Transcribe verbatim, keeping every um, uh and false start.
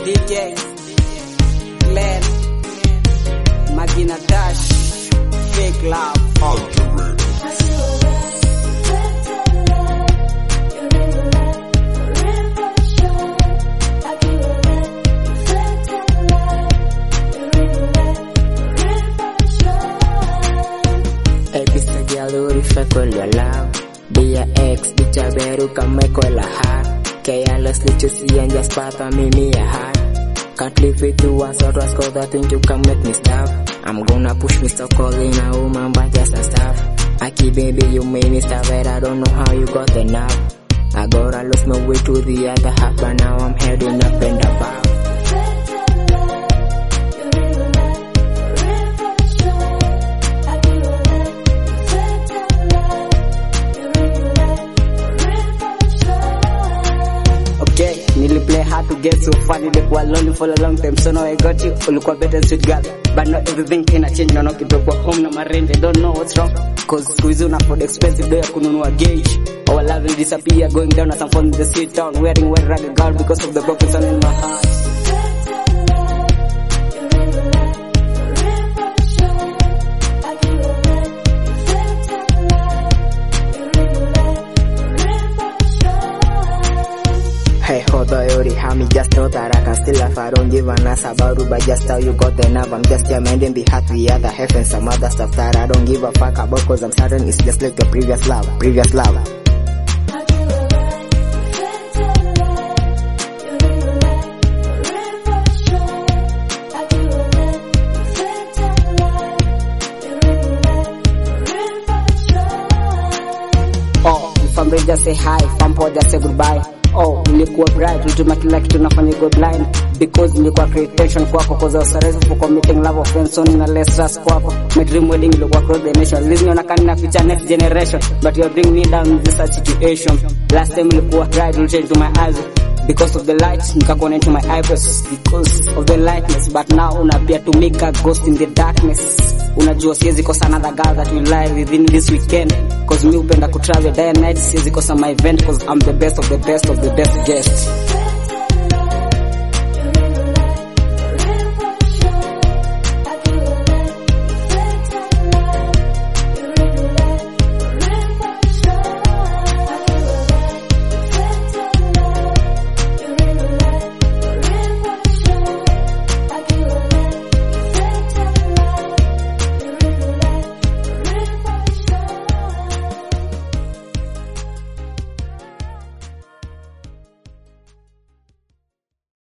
D J, Glenn, Magina Dash, Fake Love, Ultimate. Con your love, be a ex, bitch, I better come make all a heart. Carelessly to see and just part of me, me a heart. Can't live with you once or twice, cause I think you can make me stop. I'm gonna push me, stop calling a woman, but just a stuff. I keep baby, you made me stop it, I don't know how you got the now. I gotta lose my way to the other half, but now I'm heading up and above. Niliplay hard to get so far, nilikuwa lonely for a long time, so now I got you. Ulikuwa better sweet girl, but not everything can change. Now kidogo home na marende, don't know what's wrong, cause squeeze una for the expensive day kununua gauge. Our love will disappear, going down as I'm falling the street town, wearing white ragged girl because of the broken sun in my heart. Hey, hold on, you hami, just know that I can still laugh. I don't give an ass about you, but just how you got the nerve. I'm just your man, then be happy, the other half and some other stuff that I don't give a fuck about, cause I'm certain it's just like the previous love, previous love. Oh, if I'm ready, just say hi, if I'm poor, just say goodbye. Oh, nilikuwa bright, ulituma kila kitu nafanya go blind, because nilikuwa create tension kwako, cause I was sorry for committing love offense, so nina less trust kwako. My dream wedding ilikuwa across the nation, listen onakani na future next generation, but you bring me down in this situation. Last time nilikuwa bright, you change to my eyes, because of the light, nikakuona into my eyebrows, because of the lightness, but now unappear to make a ghost in the darkness. Unajua siwezi kosa another girl that will lie within this weekend, cause me upenda kutravel day and night, siwezi kosa my event, cause I'm the best of the best of the best guest.